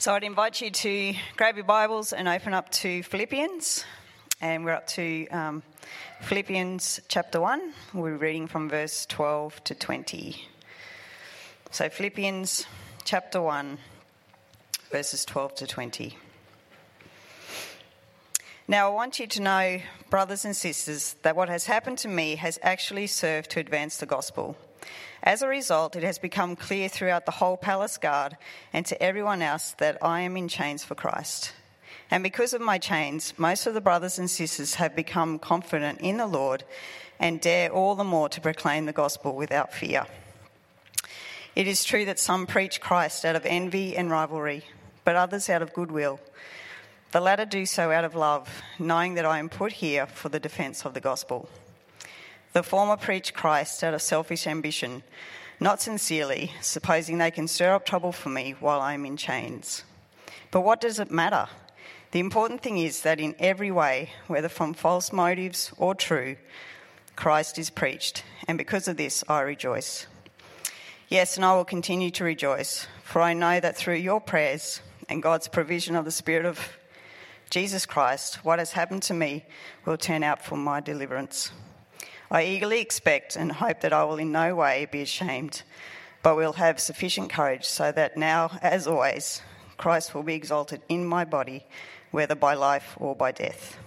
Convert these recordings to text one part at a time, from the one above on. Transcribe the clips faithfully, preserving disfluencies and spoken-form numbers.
So I'd invite you to grab your Bibles and open up to Philippians. And we're up to um, Philippians chapter one. We're reading from verse twelve to twenty. So Philippians chapter one, verses twelve to twenty. Now I want you to know, brothers and sisters, that what has happened to me has actually served to advance the gospel. As a result, it has become clear throughout the whole palace guard and to everyone else that I am in chains for Christ. And because of my chains, most of the brothers and sisters have become confident in the Lord and dare all the more to proclaim the gospel without fear. It is true that some preach Christ out of envy and rivalry, but others out of goodwill. The latter do so out of love, knowing that I am put here for the defence of the gospel. The former preach Christ out of selfish ambition, not sincerely, supposing they can stir up trouble for me while I am in chains. But what does it matter? The important thing is that in every way, whether from false motives or true, Christ is preached, and because of this I rejoice. Yes, and I will continue to rejoice, for I know that through your prayers and God's provision of the Spirit of Jesus Christ, what has happened to me will turn out for my deliverance. I eagerly expect and hope that I will in no way be ashamed, but will have sufficient courage so that now, as always, Christ will be exalted in my body, whether by life or by death.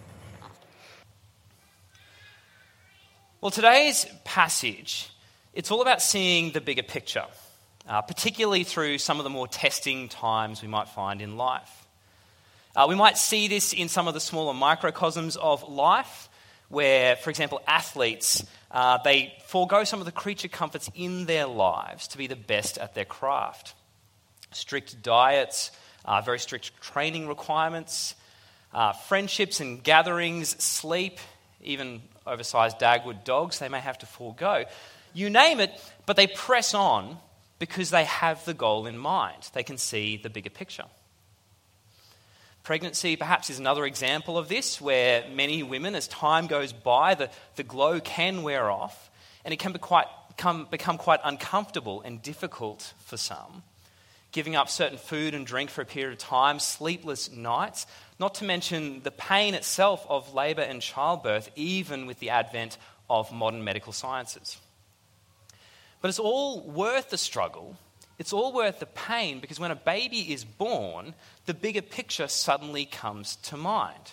Well, today's passage, it's all about seeing the bigger picture, uh, particularly through some of the more testing times we might find in life. Uh, we might see this in some of the smaller microcosms of life, where, for example, athletes, uh, they forego some of the creature comforts in their lives to be the best at their craft. Strict diets, uh, very strict training requirements, uh, friendships and gatherings, sleep, even oversized Dagwood dogs they may have to forego. You name it, but they press on because they have the goal in mind. They can see the bigger picture. Pregnancy perhaps is another example of this, where many women, as time goes by, the, the glow can wear off, and it can be quite, come, become quite uncomfortable and difficult for some. Giving up certain food and drink for a period of time, sleepless nights, not to mention the pain itself of labour and childbirth, even with the advent of modern medical sciences. But it's all worth the struggle. It's all worth the pain, because when a baby is born, the bigger picture suddenly comes to mind.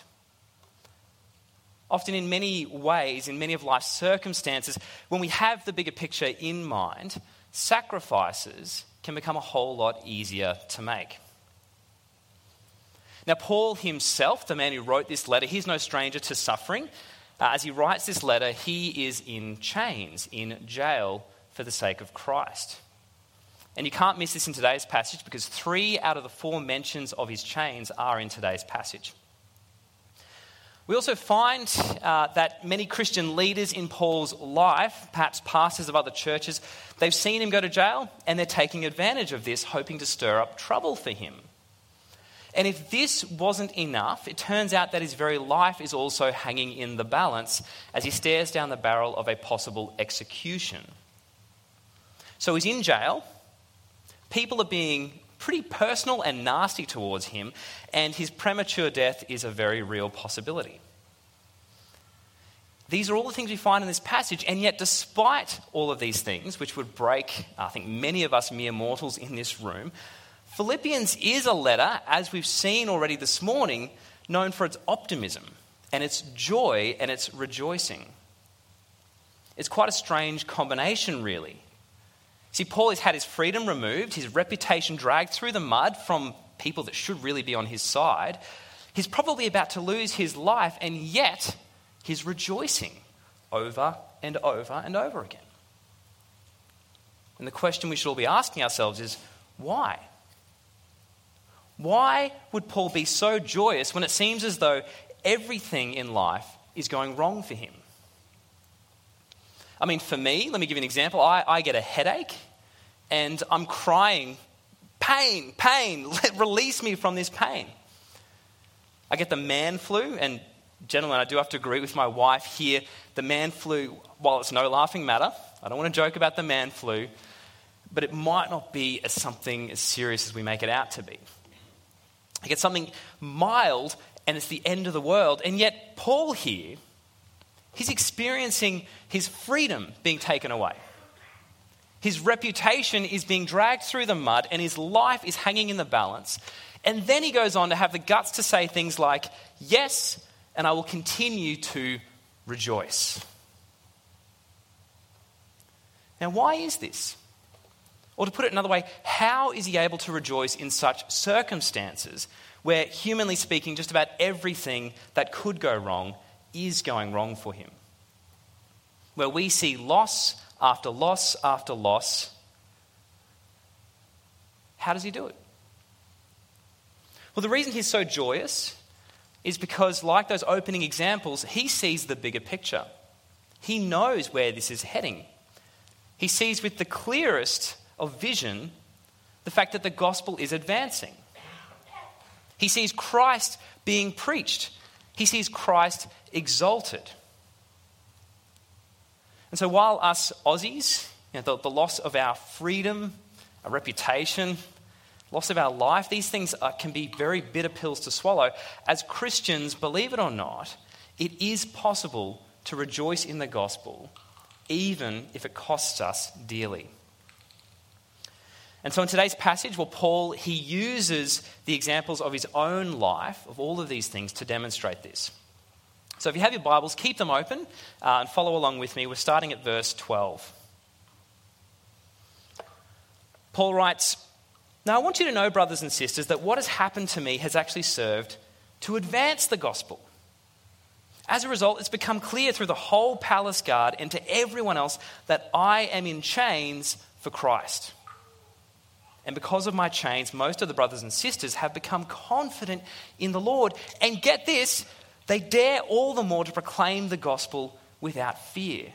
Often in many ways, in many of life's circumstances, when we have the bigger picture in mind, sacrifices can become a whole lot easier to make. Now, Paul himself, the man who wrote this letter, he's no stranger to suffering. Uh, as he writes this letter, he is in chains, in jail for the sake of Christ. And you can't miss this in today's passage, because three out of the four mentions of his chains are in today's passage. We also find uh, that many Christian leaders in Paul's life, perhaps pastors of other churches, they've seen him go to jail and they're taking advantage of this, hoping to stir up trouble for him. And if this wasn't enough, it turns out that his very life is also hanging in the balance as he stares down the barrel of a possible execution. So he's in jail. People are being pretty personal and nasty towards him, and his premature death is a very real possibility. These are all the things we find in this passage, and yet despite all of these things, which would break, I think, many of us mere mortals in this room, Philippians is a letter, as we've seen already this morning, known for its optimism and its joy and its rejoicing. It's quite a strange combination, really. See, Paul has had his freedom removed, his reputation dragged through the mud from people that should really be on his side. He's probably about to lose his life, and yet he's rejoicing over and over and over again. And the question we should all be asking ourselves is, why? Why would Paul be so joyous when it seems as though everything in life is going wrong for him? I mean, for me, let me give you an example. I, I get a headache and I'm crying, pain, pain, let, release me from this pain. I get the man flu, and gentlemen, I do have to agree with my wife here. The man flu, while it's no laughing matter, I don't want to joke about the man flu, but it might not be as something as serious as we make it out to be. He gets something mild and it's the end of the world. And yet Paul here, he's experiencing his freedom being taken away. His reputation is being dragged through the mud and his life is hanging in the balance. And then he goes on to have the guts to say things like, yes, and I will continue to rejoice. Now, why is this? Or to put it another way, how is he able to rejoice in such circumstances where, humanly speaking, just about everything that could go wrong is going wrong for him? Where we see loss after loss after loss. How does he do it? Well, the reason he's so joyous is because, like those opening examples, he sees the bigger picture. He knows where this is heading. He sees with the clearest of vision the fact that the gospel is advancing. He sees Christ being preached. He sees Christ exalted. And so while us Aussies, you know, the, the loss of our freedom, our reputation, loss of our life, these things are, can be very bitter pills to swallow. As Christians, believe it or not, it is possible to rejoice in the gospel, even if it costs us dearly. And so in today's passage, well, Paul, he uses the examples of his own life, of all of these things, to demonstrate this. So if you have your Bibles, keep them open uh, and follow along with me. We're starting at verse twelve. Paul writes, "Now I want you to know, brothers and sisters, that what has happened to me has actually served to advance the gospel. As a result, it's become clear through the whole palace guard and to everyone else that I am in chains for Christ. And because of my chains, most of the brothers and sisters have become confident in the Lord. And get this, they dare all the more to proclaim the gospel without fear."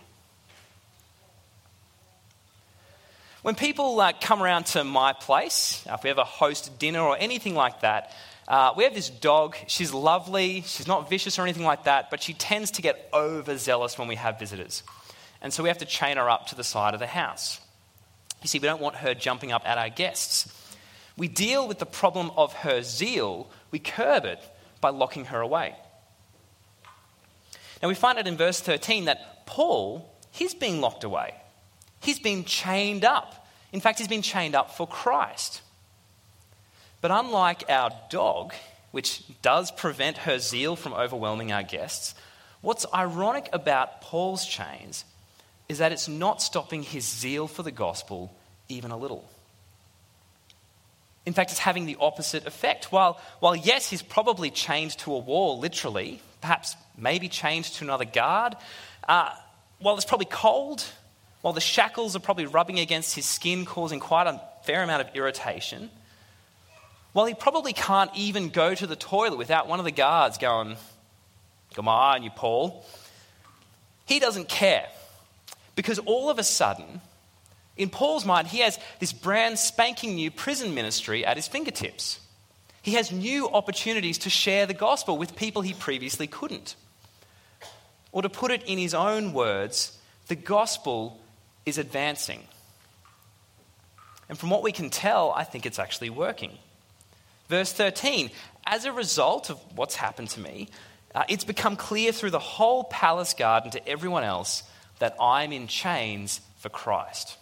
When people uh, come around to my place, uh, if we ever host dinner or anything like that, uh, we have this dog. She's lovely. She's not vicious or anything like that, but she tends to get overzealous when we have visitors. And so we have to chain her up to the side of the house. You see, we don't want her jumping up at our guests. We deal with the problem of her zeal. We curb it by locking her away. Now we find it in verse thirteen that Paul, he's being locked away. He's been chained up. In fact, he's been chained up for Christ. But unlike our dog, which does prevent her zeal from overwhelming our guests, what's ironic about Paul's chains is that it's not stopping his zeal for the gospel even a little. In fact, it's having the opposite effect. While, while yes, he's probably chained to a wall, literally, perhaps maybe chained to another guard, uh, while it's probably cold, while the shackles are probably rubbing against his skin, causing quite a fair amount of irritation, while he probably can't even go to the toilet without one of the guards going, "Come on, you Paul," he doesn't care. Because all of a sudden, in Paul's mind, he has this brand spanking new prison ministry at his fingertips. He has new opportunities to share the gospel with people he previously couldn't. Or to put it in his own words, the gospel is advancing. And from what we can tell, I think it's actually working. Verse thirteen, as a result of what's happened to me, uh, it's become clear through the whole palace guard and to everyone else that I'm in chains for Christ.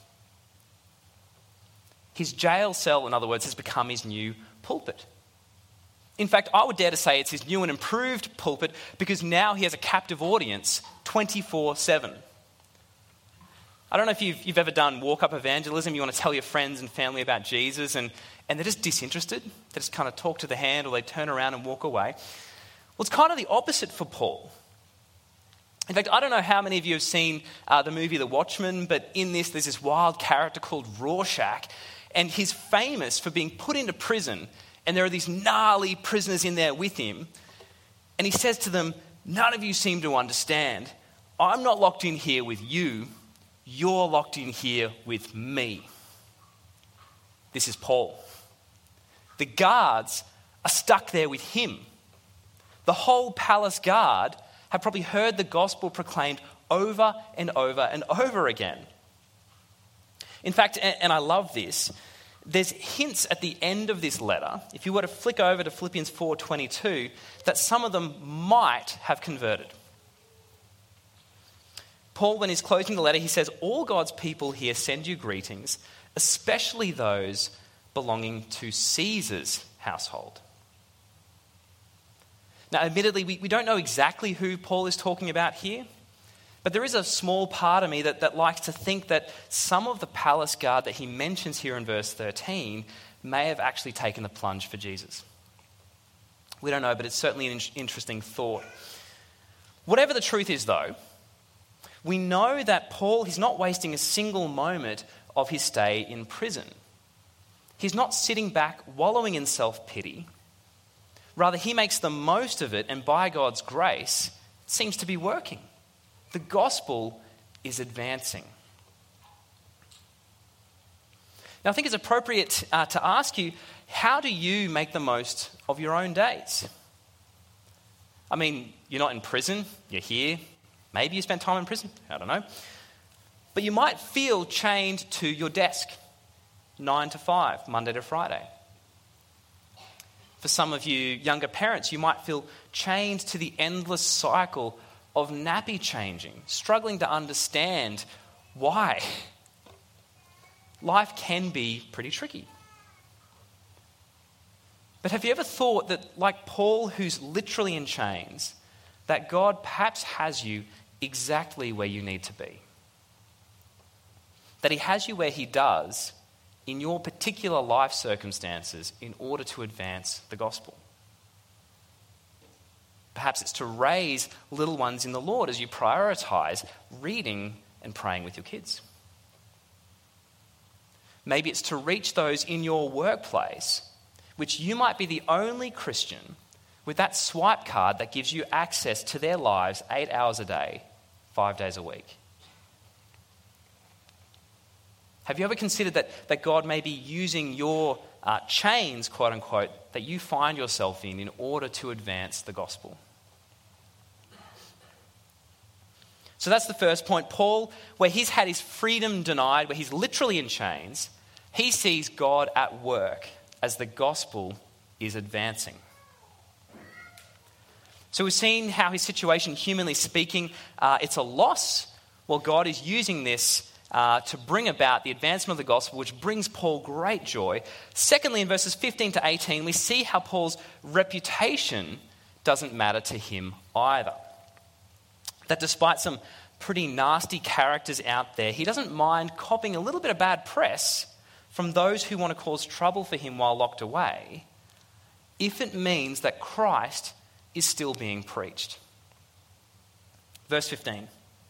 His jail cell, in other words, has become his new pulpit. In fact, I would dare to say it's his new and improved pulpit because now he has a captive audience twenty-four seven. I don't know if you've, you've ever done walk-up evangelism. You want to tell your friends and family about Jesus and, and they're just disinterested. They just kind of talk to the hand or they turn around and walk away. Well, it's kind of the opposite for Paul. In fact, I don't know how many of you have seen uh, the movie The Watchmen, but in this, there's this wild character called Rorschach, and he's famous for being put into prison, and there are these gnarly prisoners in there with him, and he says to them, "None of you seem to understand. I'm not locked in here with you. You're locked in here with me." This is Paul. The guards are stuck there with him. The whole palace guard have probably heard the gospel proclaimed over and over and over again. In fact, and I love this, there's hints at the end of this letter, if you were to flick over to Philippians four twenty-two, that some of them might have converted. Paul, when he's closing the letter, he says, all God's people here send you greetings, especially those belonging to Caesar's household. Now, admittedly, we, we don't know exactly who Paul is talking about here, but there is a small part of me that, that likes to think that some of the palace guard that he mentions here in verse thirteen may have actually taken the plunge for Jesus. We don't know, but it's certainly an in- interesting thought. Whatever the truth is, though, we know that Paul, he's not wasting a single moment of his stay in prison. He's not sitting back wallowing in self-pity. Rather, he makes the most of it, and by God's grace, it seems to be working. The gospel is advancing. Now, I think it's appropriate uh, to ask you, how do you make the most of your own days? I mean, you're not in prison, you're here. Maybe you spent time in prison, I don't know. But you might feel chained to your desk, nine to five, Monday to Friday. For some of you younger parents, you might feel chained to the endless cycle of nappy changing, struggling to understand why. Life can be pretty tricky. But have you ever thought that, like Paul, who's literally in chains, that God perhaps has you exactly where you need to be? That he has you where he does in your particular life circumstances in order to advance the gospel. Perhaps it's to raise little ones in the Lord as you prioritize reading and praying with your kids. Maybe it's to reach those in your workplace, which you might be the only Christian with that swipe card that gives you access to their lives eight hours a day, five days a week. Have you ever considered that, that God may be using your uh, chains, quote unquote, that you find yourself in in order to advance the gospel? So that's the first point. Paul, where he's had his freedom denied, where he's literally in chains, he sees God at work as the gospel is advancing. So we've seen how his situation, humanly speaking, uh, it's a loss. Well, God is using this Uh, to bring about the advancement of the gospel, which brings Paul great joy. Secondly, in verses fifteen to eighteen, we see how Paul's reputation doesn't matter to him either. That despite some pretty nasty characters out there, he doesn't mind copping a little bit of bad press from those who want to cause trouble for him while locked away, if it means that Christ is still being preached. Verse fifteen.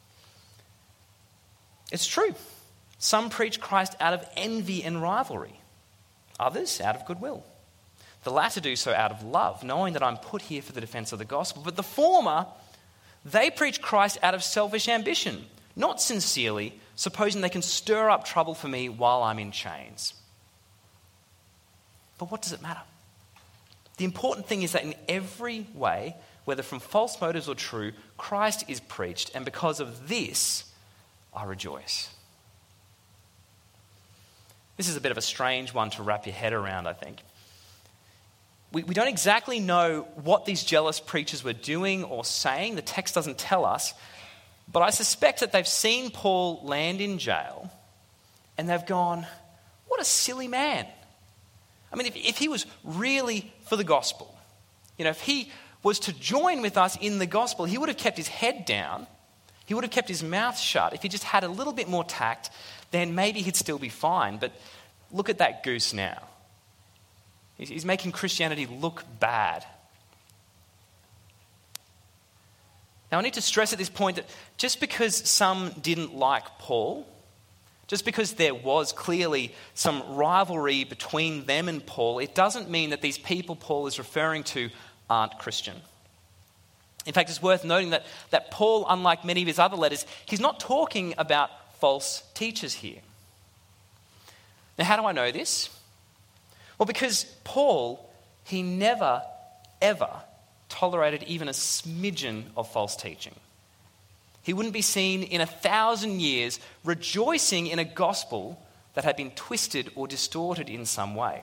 It's true. Some preach Christ out of envy and rivalry. Others out of goodwill. The latter do so out of love, knowing that I'm put here for the defense of the gospel. But the former, they preach Christ out of selfish ambition, not sincerely, supposing they can stir up trouble for me while I'm in chains. But what does it matter? The important thing is that in every way, whether from false motives or true, Christ is preached, and because of this, I rejoice. This is a bit of a strange one to wrap your head around, I think. We, we don't exactly know what these jealous preachers were doing or saying. The text doesn't tell us. But I suspect that they've seen Paul land in jail and they've gone, what a silly man. I mean, if, if he was really for the gospel, you know, if he was to join with us in the gospel, he would have kept his head down. He would have kept his mouth shut. If he just had a little bit more tact, then maybe he'd still be fine. But look at that goose now. He's making Christianity look bad. Now, I need to stress at this point that just because some didn't like Paul, just because there was clearly some rivalry between them and Paul, it doesn't mean that these people Paul is referring to aren't Christian. In fact, it's worth noting that, that Paul, unlike many of his other letters, he's not talking about false teachers here. Now, how do I know this? Well, because Paul, he never, ever tolerated even a smidgen of false teaching. He wouldn't be seen in a thousand years rejoicing in a gospel that had been twisted or distorted in some way.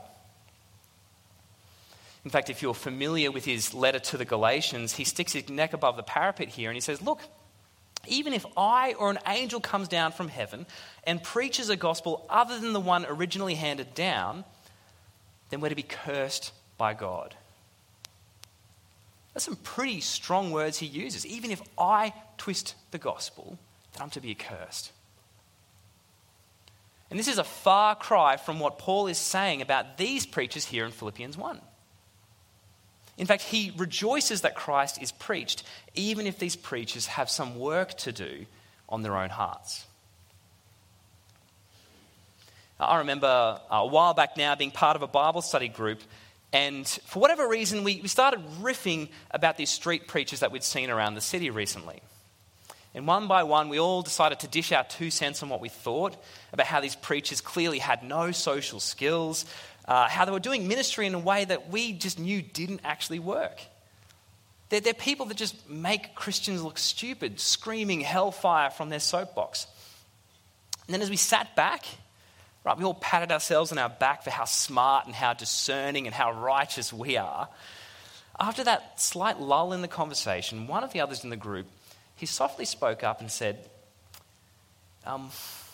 In fact, if you're familiar with his letter to the Galatians, he sticks his neck above the parapet here and he says, look, even if I or an angel comes down from heaven and preaches a gospel other than the one originally handed down, then we're to be cursed by God. That's some pretty strong words he uses. Even if I twist the gospel, then I'm to be accursed. And this is a far cry from what Paul is saying about these preachers here in Philippians one. In fact, he rejoices that Christ is preached, even if these preachers have some work to do on their own hearts. I remember a while back now being part of a Bible study group, and for whatever reason, we, we started riffing about these street preachers that we'd seen around the city recently. And one by one, we all decided to dish our two cents on what we thought about how these preachers clearly had no social skills, uh, how they were doing ministry in a way that we just knew didn't actually work. They're, they're people that just make Christians look stupid, screaming hellfire from their soapbox. And then as we sat back, right, we all patted ourselves on our back for how smart and how discerning and how righteous we are. After that slight lull in the conversation, one of the others in the group, he softly spoke up and said, um,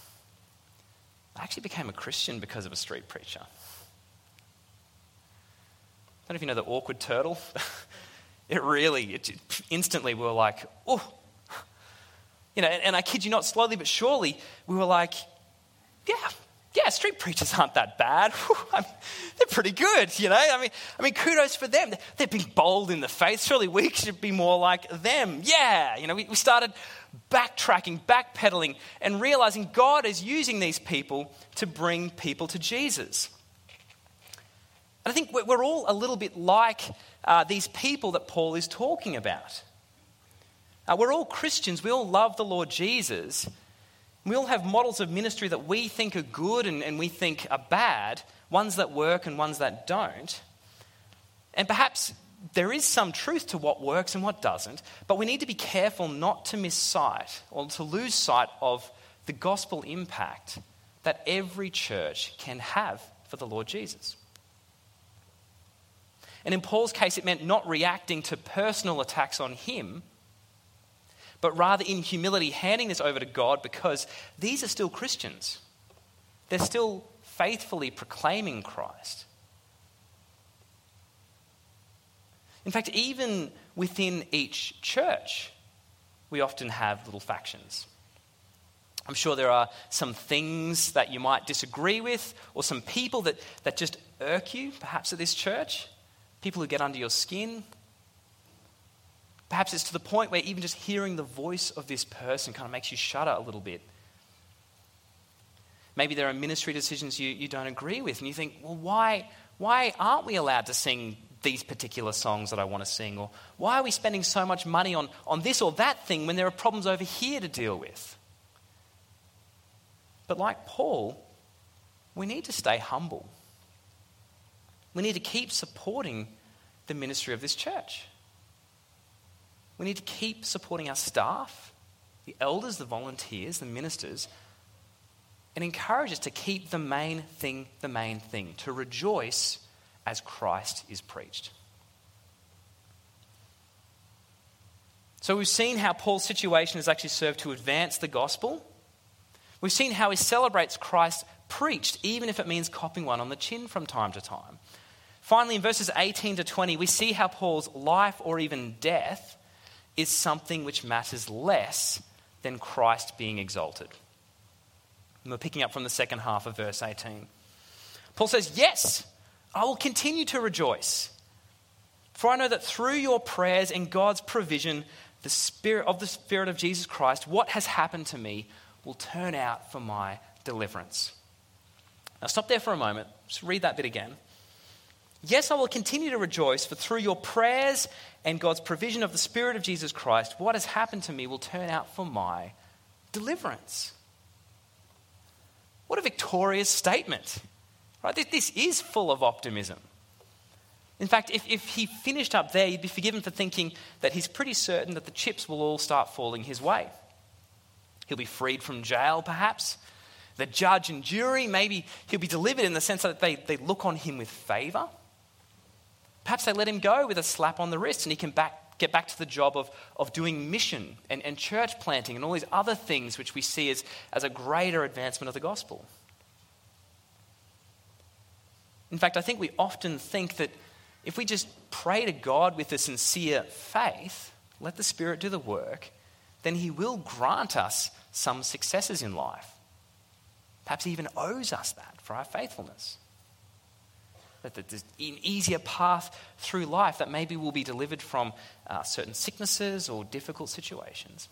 I actually became a Christian because of a street preacher. I don't know if you know the awkward turtle. It really, it, instantly we were like, oh. You know, and, and I kid you not, slowly but surely, we were like, yeah, yeah, street preachers aren't that bad. Whew, I mean, they're pretty good, you know. I mean, I mean, kudos for them. They're, they're being bold in the faith. Surely we should be more like them. Yeah, you know, we, we started backtracking, backpedaling, and realizing God is using these people to bring people to Jesus. And I think we're, we're all a little bit like uh, these people that Paul is talking about. Uh, we're all Christians. We all love the Lord Jesus. We all have models of ministry that we think are good and, and we think are bad, ones that work and ones that don't. And perhaps there is some truth to what works and what doesn't, but we need to be careful not to miss sight or to lose sight of the gospel impact that every church can have for the Lord Jesus. And in Paul's case, it meant not reacting to personal attacks on him, but rather in humility handing this over to God, because these are still Christians. They're still faithfully proclaiming Christ. In fact, even within each church, we often have little factions. I'm sure there are some things that you might disagree with, or some people that, that just irk you, perhaps at this church, people who get under your skin. Perhaps it's to the point where even just hearing the voice of this person kind of makes you shudder a little bit. Maybe there are ministry decisions you, you don't agree with, and you think, well, why, why aren't we allowed to sing these particular songs that I want to sing? Or why are we spending so much money on, on this or that thing when there are problems over here to deal with? But like Paul, we need to stay humble. We need to keep supporting the ministry of this church. We need to keep supporting our staff, the elders, the volunteers, the ministers, and encourage us to keep the main thing the main thing, to rejoice as Christ is preached. So we've seen how Paul's situation has actually served to advance the gospel. We've seen how he celebrates Christ preached, even if it means copping one on the chin from time to time. Finally, in verses eighteen to twenty, we see how Paul's life or even death is something which matters less than Christ being exalted. And we're picking up from the second half of verse eighteen. Paul says, yes, I will continue to rejoice, for I know that through your prayers and God's provision, the Spirit of the Spirit of Jesus Christ, what has happened to me will turn out for my deliverance. Now stop there for a moment. Just read that bit again. Yes, I will continue to rejoice, for through your prayers and God's provision of the Spirit of Jesus Christ, what has happened to me will turn out for my deliverance. What a victorious statement. Right? This is full of optimism. In fact, if, if he finished up there, you'd be forgiven for thinking that he's pretty certain that the chips will all start falling his way. He'll be freed from jail, perhaps. the judge and jury. Maybe he'll be delivered in the sense that they, they look on him with favour. Perhaps they let him go with a slap on the wrist and he can back, get back to the job of, of doing mission and, and church planting and all these other things which we see as, as a greater advancement of the gospel. In fact, I think we often think that if we just pray to God with a sincere faith, let the Spirit do the work, then he will grant us some successes in life. Perhaps he even owes us that for our faithfulness. That there's an easier path through life, that maybe we'll be delivered from uh, certain sicknesses or difficult situations.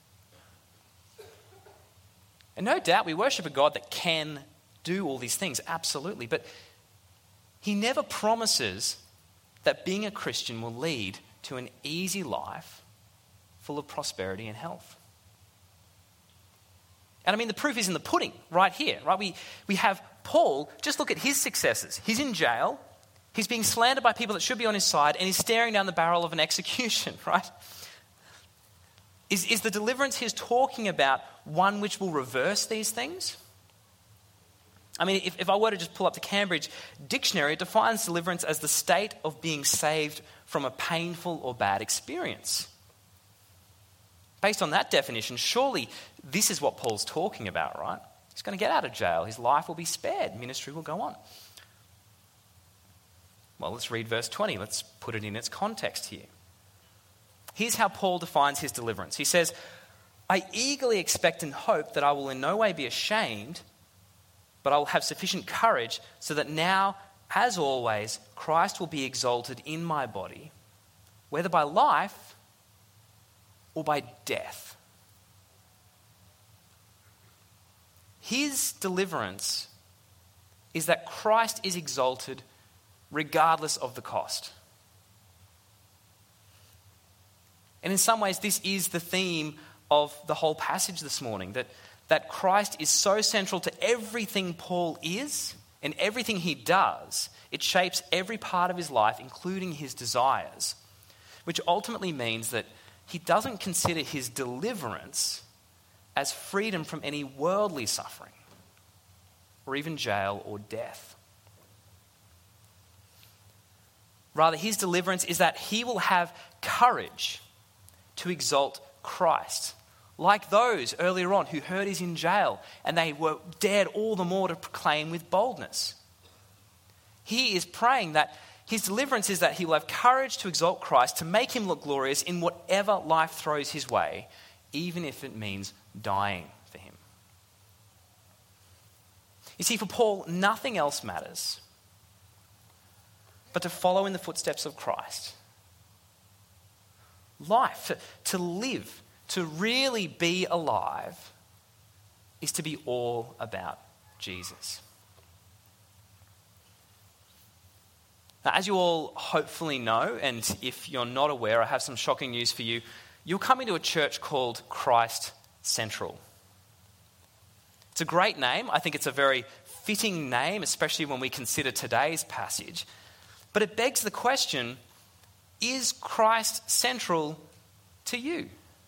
And no doubt we worship a God that can do all these things, absolutely. But he never promises that being a Christian will lead to an easy life full of prosperity and health. And I mean, the proof is in the pudding right here, right? We, we have Paul, just look at his successes. He's in jail, he's being slandered by people that should be on his side, and he's staring down the barrel of an execution, right? Is, is the deliverance he's talking about one which will reverse these things? I mean, if, if I were to just pull up the Cambridge Dictionary, it defines deliverance as the state of being saved from a painful or bad experience. Based on that definition, surely this is what Paul's talking about, right? He's going to get out of jail. His life will be spared. Ministry will go on. Well, let's read verse twenty. Let's put it in its context here. Here's how Paul defines his deliverance. He says, I eagerly expect and hope that I will in no way be ashamed, but I will have sufficient courage so that now, as always, Christ will be exalted in my body, whether by life or by death. His deliverance is that Christ is exalted regardless of the cost. And in some ways, this is the theme of the whole passage this morning, that, that Christ is so central to everything Paul is and everything he does. It shapes every part of his life, including his desires, which ultimately means that he doesn't consider his deliverance as freedom from any worldly suffering or even jail or death. Rather, his deliverance is that he will have courage to exalt Christ, like those earlier on who heard he's in jail and they were dared all the more to proclaim with boldness. He is praying that his deliverance is that he will have courage to exalt Christ, to make him look glorious in whatever life throws his way, even if it means dying for him. You see, for Paul, nothing else matters but to follow in the footsteps of Christ. Life, to, to live, to really be alive, is to be all about Jesus. Now, as you all hopefully know, and if you're not aware, I have some shocking news for you. You're coming to a church called Christ Central. It's a great name. I think it's a very fitting name, especially when we consider today's passage. But it begs the question, is Christ central to you?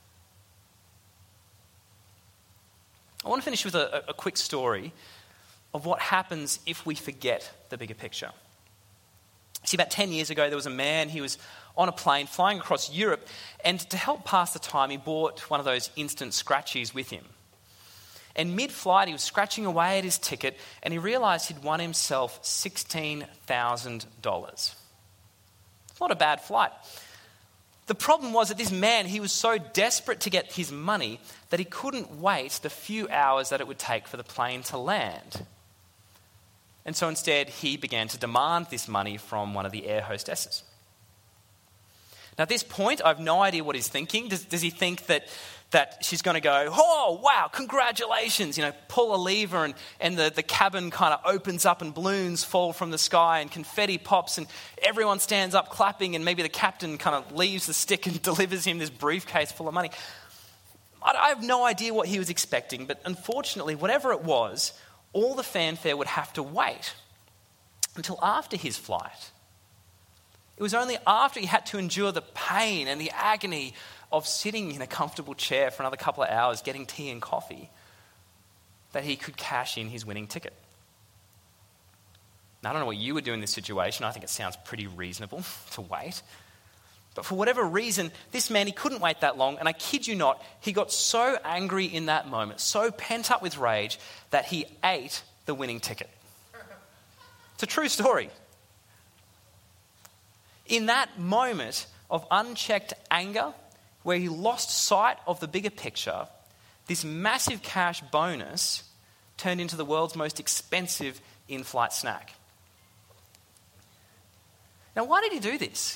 I want to finish with a, a quick story of what happens if we forget the bigger picture. See, about ten years ago, there was a man, he was on a plane flying across Europe, and to help pass the time, he bought one of those instant scratchies with him. And mid-flight, he was scratching away at his ticket, and he realised he'd won himself sixteen thousand dollars. It's not a bad flight. The problem was that this man, he was so desperate to get his money that he couldn't wait the few hours that it would take for the plane to land. And so instead, he began to demand this money from one of the air hostesses. Now, at this point, I have no idea what he's thinking. Does, does he think that, that she's going to go, oh, wow, congratulations, you know, pull a lever and, and the, the cabin kind of opens up and balloons fall from the sky and confetti pops and everyone stands up clapping and maybe the captain kind of leaves the stick and delivers him this briefcase full of money. I, I have no idea what he was expecting, but unfortunately, whatever it was, all the fanfare would have to wait until after his flight. It was only after he had to endure the pain and the agony of sitting in a comfortable chair for another couple of hours getting tea and coffee that he could cash in his winning ticket. Now, I don't know what you would do in this situation. I think it sounds pretty reasonable to wait. But for whatever reason, this man, he couldn't wait that long. And I kid you not, he got so angry in that moment, so pent up with rage, that he ate the winning ticket. It's a true story. In that moment of unchecked anger, where he lost sight of the bigger picture, this massive cash bonus turned into the world's most expensive in-flight snack. Now, why did he do this?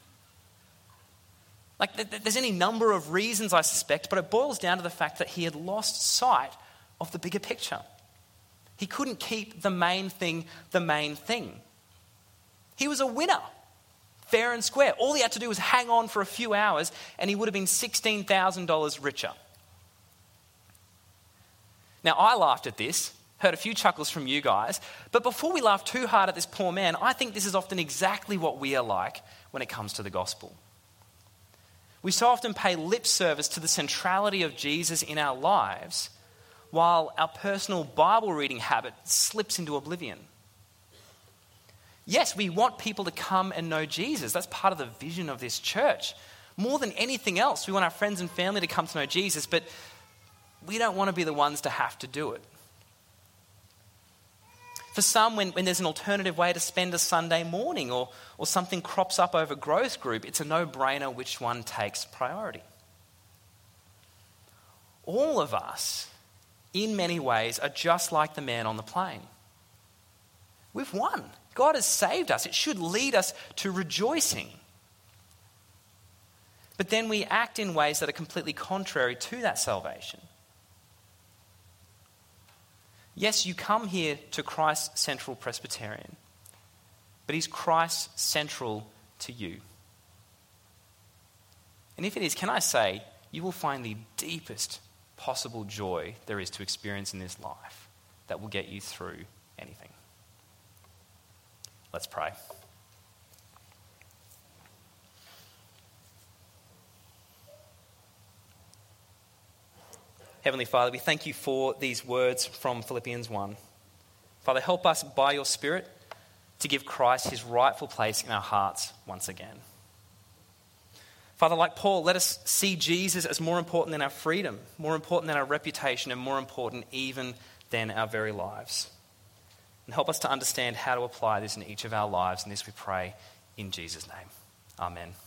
Like, there's any number of reasons, I suspect, but it boils down to the fact that he had lost sight of the bigger picture. He couldn't keep the main thing the main thing. He was a winner, fair and square. All he had to do was hang on for a few hours and he would have been sixteen thousand dollars richer. Now, I laughed at this, heard a few chuckles from you guys, but before we laugh too hard at this poor man, I think this is often exactly what we are like when it comes to the gospel. We so often pay lip service to the centrality of Jesus in our lives, while our personal Bible reading habit slips into oblivion. Yes, we want people to come and know Jesus. That's part of the vision of this church. More than anything else, we want our friends and family to come to know Jesus, but we don't want to be the ones to have to do it. For some, when, when there's an alternative way to spend a Sunday morning or, or something crops up over growth group, it's a no-brainer which one takes priority. All of us, in many ways, are just like the man on the plane. We've won. God has saved us. It should lead us to rejoicing. But then we act in ways that are completely contrary to that salvation. Yes, you come here to Christ Central Presbyterian, but is Christ central to you? And if it is, can I say, you will find the deepest possible joy there is to experience in this life that will get you through anything. Let's pray. Heavenly Father, we thank you for these words from Philippians one. Father, help us by your Spirit to give Christ his rightful place in our hearts once again. Father, like Paul, let us see Jesus as more important than our freedom, more important than our reputation, and more important even than our very lives. And help us to understand how to apply this in each of our lives. And this we pray in Jesus' name. Amen.